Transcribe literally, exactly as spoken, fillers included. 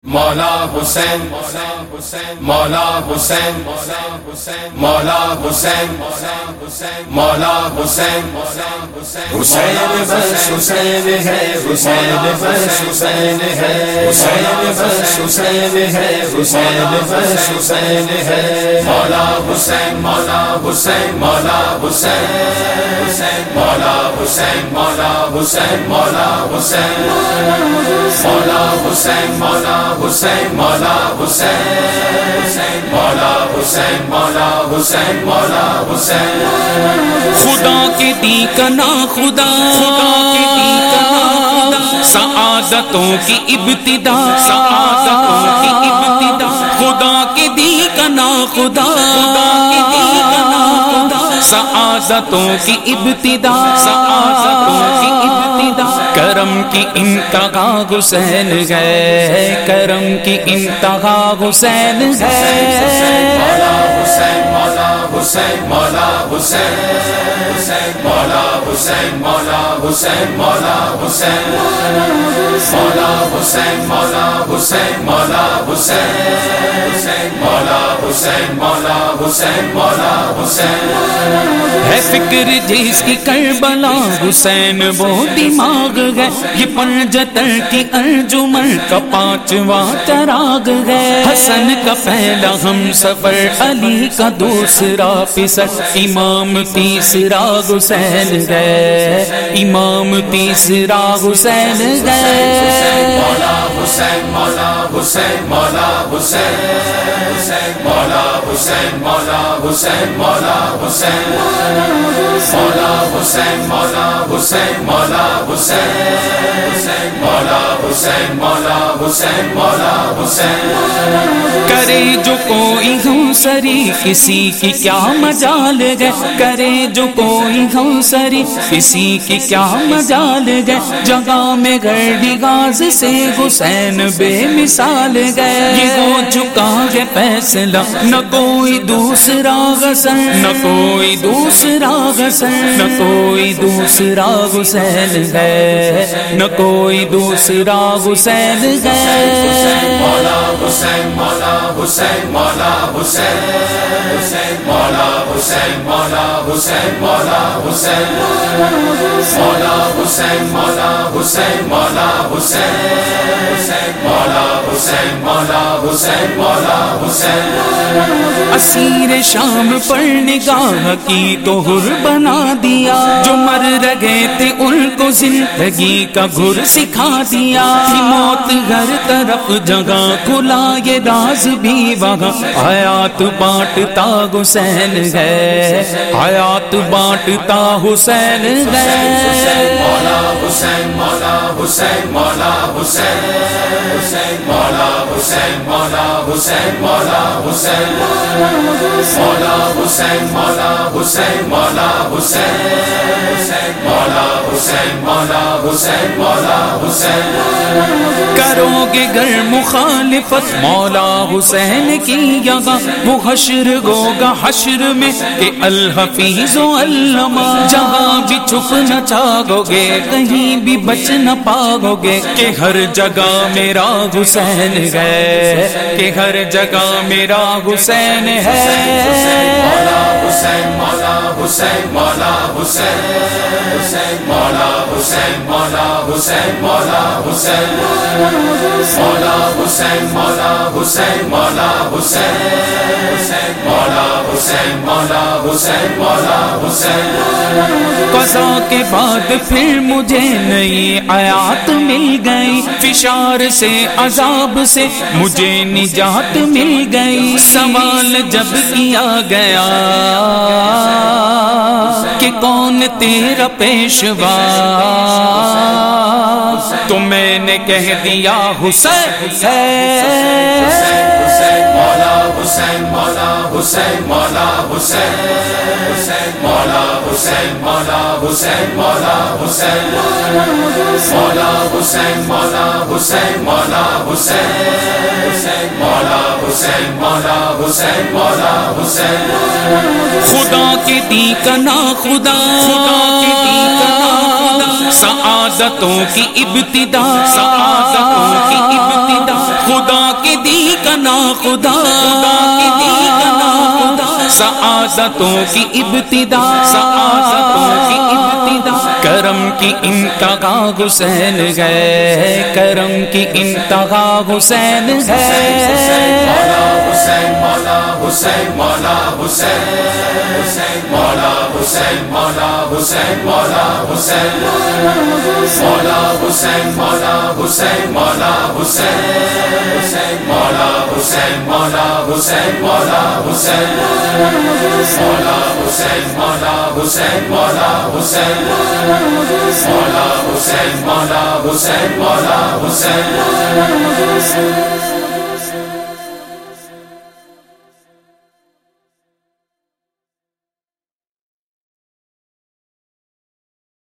مولا حسین مولا حسین مولا حسین مولا حسین حسین بس حسین ہے حسین بس حسین ہے حسین بس حسین ہے حسین بس حسین ہے مولا حسین مولا حسین مولا حسین مولا حسین مولا حسین مولا حسین مولا حسین مولا حسین مولا حسین مولا حسین مولا حسین مولا حسین خدا کے دی کنا خدا خدا کے دی کنا سعادتوں کی ابتدا سعادتوں کی ابتدا خدا کے دی کنا خدا خدا کے دی کنا خدا سعادتوں کی ابتدا سعادتوں کی ابتدا کرم کی انتہا حسین ہے کرم کی انتہا حسین ہے مولا حسین مولا حسین مولا حسین مولا حسین مولا حسین مولا حسین مولا حسین مولا حسین مولا حسین مولا حسین مولا حسین مولا حسین ہے فکر جس کی کربلا حسین وہ دماغ ہے یہ پنجتر کی انجمن کا پانچواں چراغ ہے حسن کا پہلا ہم سفر علی کا دوسرا پسر امام تیسرا حسین ہے امام تیسرا حسین ہے مولا حسین مولا حسین مولا حسین مولا حسین مولا حسین مولا حسین مولا حسین مولا حسین مولا حسین مولا حسین مولا حسین مولا حسین کرے جو کوئی ہم سری کسی کی کیا مجال ہے کرے جو کوئی ہم سری کسی کی کیا مجال ہے جگہ میں گردی غاز سے حسین بے مثال گئے یہ ہو چکا ہے فیصلہ نہ کوئی دوسرا غسل نہ کوئی دوسرا غسل نہ کوئی دوسرا حسین ہے نہ کوئی دوسرا حسین ہے مولا حسین مولا حسین مولا حسین مولا حسین مولا حسین مولا حسین مولا حسین مولا حسین مولا حسین مولا حسین مولا حسین مولا حسین اسیر شام پر نگاہ کی تو حر بنا دیا جو مر رہے تھے ان کو زندگی کا گھر سکھا دیا موت ہر طرف جگہ کھلا یہ راز بھی وہاں حیات بانٹتا حسین ہے حیات بانٹتا حسین ہے مولا حسین مولا حسین مولا حسین مولا حسین مولا حسین مولا حسین مولا حسین مولا حسین مولا حسین مولا حسین مولا حسین مولا حسین کرو گے گر مخالفت مولا حسین کی یہاں وہ حشر ہوگا حشر میں کہ الحفیظ و علامہ جہاں بھی چھپ نہ چاہو گے کہیں بھی بچ نہ پاؤ گے کہ ہر جگہ میرا حسین ہے کہ ہر جگہ میرا حسین ہے مولا حسین مولا حسین مولا حسین مولا حسین مولا حسین مولا حسین مولا حسین مولا حسین مولا حسین مولا حسین مولا حسین مولا حسین قضا کے بعد پھر مجھے نئی آیات مل گئی فشار سے عذاب سے مجھے نجات مل گئی سوال جب کیا گیا کہ کون تیرا پیشوا تو میں نے کہہ دیا حسین ہے مولا حسین مولا حسین مولا حسین مولا حسین مولا حسین مولا حسین مولا حسین مولا حسین مولا حسین مولا حسین مولا حسین مولا حسین خدا کے دی کنا خدا خدا کے دی کنا خدا سعادتوں کی ابتدا سعادتوں کی ابتدا خدا خدا سعادتوں کی ابتدا سعادتوں کی ابتدا کرم کی انتہا حسین ہے کرم کی انتہا حسین ہے حسین مولا حسین مولا حسین مولا حسین مولا حسین مولا حسین مولا حسین مولا حسین مولا حسین مولا حسین مولا حسین مولا حسین مولا حسین مولا حسین مولا حسین مولا حسین مولا حسین مولا حسین